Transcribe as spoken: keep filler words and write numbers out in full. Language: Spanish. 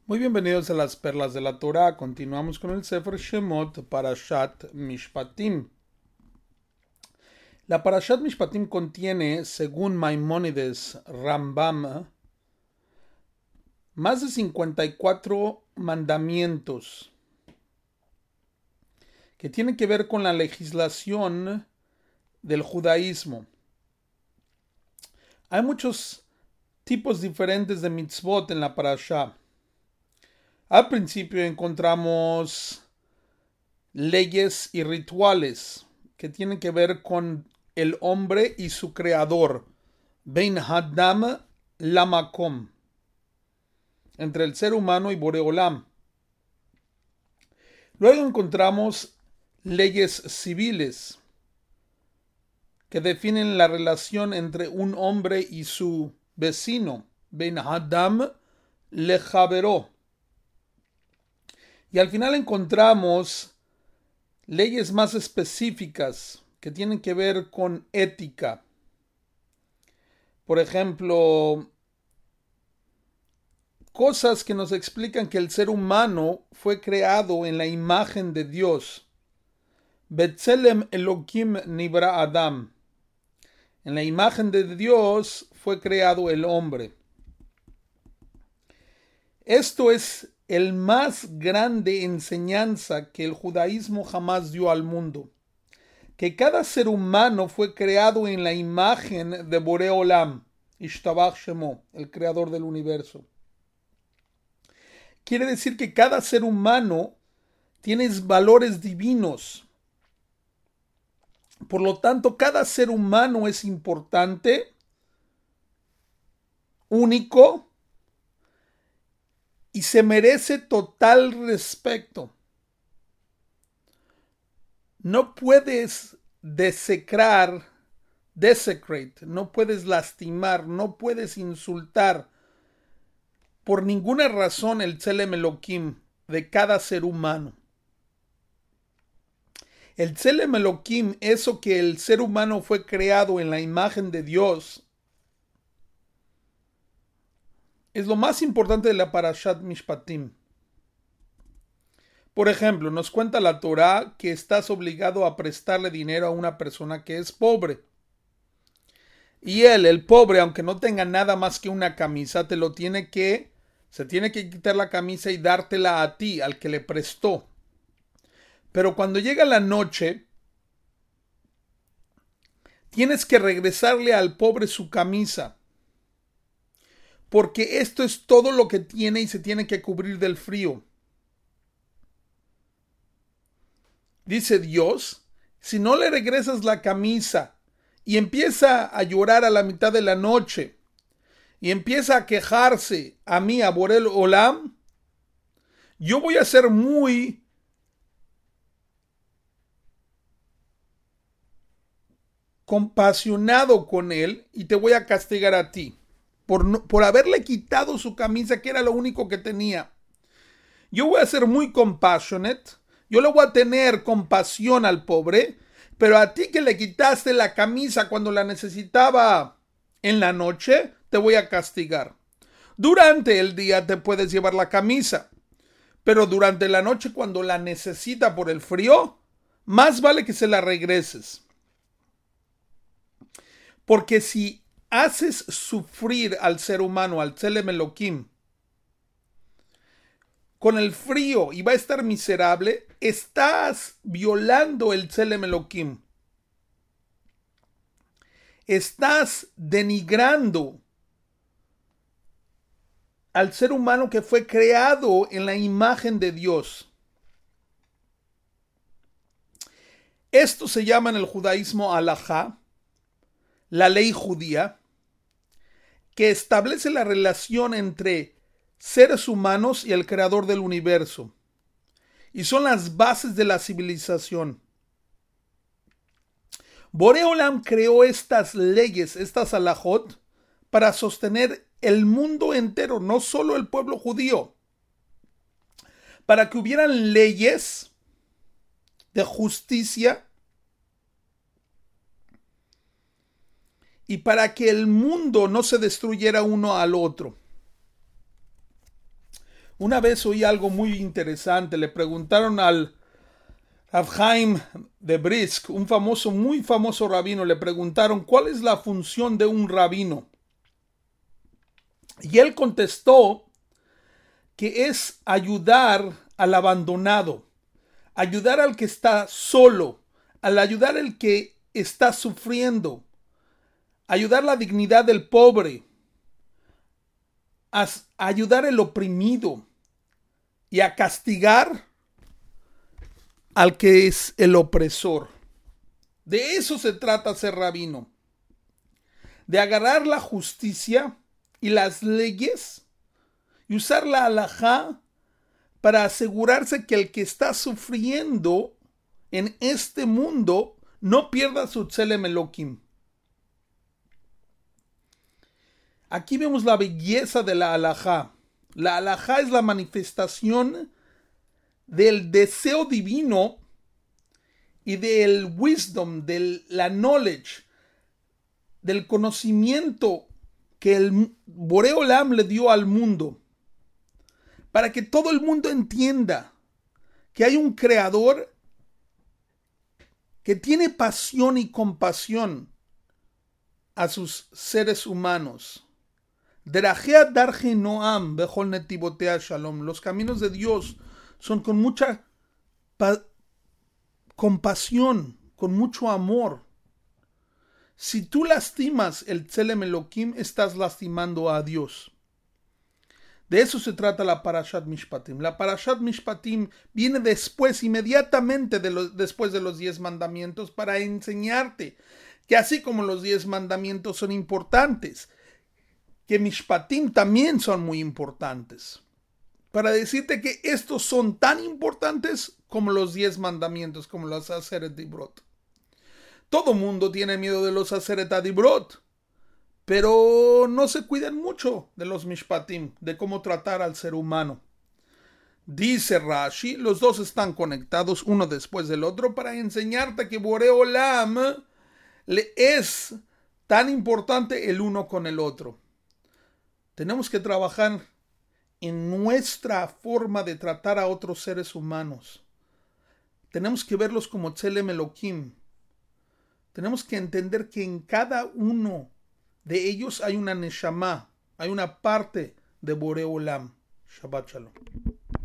Muy bienvenidos a las Perlas de la Torah. Continuamos con el Sefer Shemot, Parashat Mishpatim. La Parashat Mishpatim contiene, según Maimónides Rambam, más de cincuenta y cuatro mandamientos que tienen que ver con la legislación del judaísmo. Hay muchos tipos diferentes de mitzvot en la Parashá. Al principio encontramos leyes y rituales que tienen que ver con el hombre y su creador, Ben Hadam Lamakom, entre el ser humano y Boreolam. Luego encontramos leyes civiles que definen la relación entre un hombre y su vecino, Ben Hadam Lejaveró. Y al final encontramos leyes más específicas que tienen que ver con ética. Por ejemplo, cosas que nos explican que el ser humano fue creado en la imagen de Dios. Betzelem Elohim Nibra Adam. En la imagen de Dios fue creado el hombre. Esto es el más grande enseñanza que el judaísmo jamás dio al mundo. Que cada ser humano fue creado en la imagen de Boré Olam, Ishtabach Shemo, el creador del universo. Quiere decir que cada ser humano tiene valores divinos. Por lo tanto, cada ser humano es importante, único, y se merece total respeto. No puedes desecrar, desecrate, no puedes lastimar, no puedes insultar por ninguna razón el Tselem Elohim de cada ser humano. El Tselem Elohim, eso que el ser humano fue creado en la imagen de Dios, es lo más importante de la Parashat Mishpatim. Por ejemplo, nos cuenta la Torá que estás obligado a prestarle dinero a una persona que es pobre. Y él, el pobre, aunque no tenga nada más que una camisa, te lo tiene que, se tiene que quitar la camisa y dártela a ti, al que le prestó. Pero cuando llega la noche, tienes que regresarle al pobre su camisa. Porque esto es todo lo que tiene y se tiene que cubrir del frío. Dice Dios, si no le regresas la camisa y empieza a llorar a la mitad de la noche y empieza a quejarse a mí, a Borel Olam, yo voy a ser muy compasionado con él y te voy a castigar a ti. Por, no, por haberle quitado su camisa, que era lo único que tenía. Yo voy a ser muy compassionate, yo le voy a tener compasión al pobre, pero a ti que le quitaste la camisa cuando la necesitaba en la noche, te voy a castigar. Durante el día te puedes llevar la camisa, pero durante la noche cuando la necesita por el frío, más vale que se la regreses. Porque si haces sufrir al ser humano, al Tselem Elohim, con el frío y va a estar miserable, estás violando el Tselem Elohim. Estás denigrando al ser humano que fue creado en la imagen de Dios. Esto se llama en el judaísmo halajá, la ley judía, que establece la relación entre seres humanos y el creador del universo. Y son las bases de la civilización. Boré Olam creó estas leyes, estas halajot, para sostener el mundo entero, no solo el pueblo judío. Para que hubieran leyes de justicia y para que el mundo no se destruyera uno al otro. Una vez oí algo muy interesante. Le preguntaron al Rav Chaim de Brisk, un famoso, muy famoso rabino, le preguntaron cuál es la función de un rabino. Y él contestó que es ayudar al abandonado, ayudar al que está solo, al ayudar al que está sufriendo, ayudar la dignidad del pobre, a ayudar al oprimido y a castigar al que es el opresor. De eso se trata ser rabino, de agarrar la justicia y las leyes y usar la halajá para asegurarse que el que está sufriendo en este mundo no pierda su tselem Elohim. Aquí vemos la belleza de la halajá. La halajá es la manifestación del deseo divino y del wisdom, de la knowledge, del conocimiento que el Boré Olam le dio al mundo, para que todo el mundo entienda que hay un creador que tiene pasión y compasión a sus seres humanos. Derajea darje noam bechol netibotea shalom. Los caminos de Dios son con mucha compasión, con mucho amor. Si tú lastimas el Tselem Elohim, estás lastimando a Dios. De eso se trata la Parashat Mishpatim. La Parashat Mishpatim viene después, inmediatamente de los, después de los diez mandamientos, para enseñarte que así como los diez mandamientos son importantes, que Mishpatim también son muy importantes. Para decirte que estos son tan importantes como los diez mandamientos, como los Aseret Dibrot. Todo mundo tiene miedo de los Aseret Dibrot, pero no se cuidan mucho de los Mishpatim, de cómo tratar al ser humano. Dice Rashi, los dos están conectados uno después del otro para enseñarte que Boré Olam le es tan importante el uno con el otro. Tenemos que trabajar en nuestra forma de tratar a otros seres humanos. Tenemos que verlos como Tselem Elohim. Tenemos que entender que en cada uno de ellos hay una neshama, hay una parte de Boré Olam. Shabbat Shalom.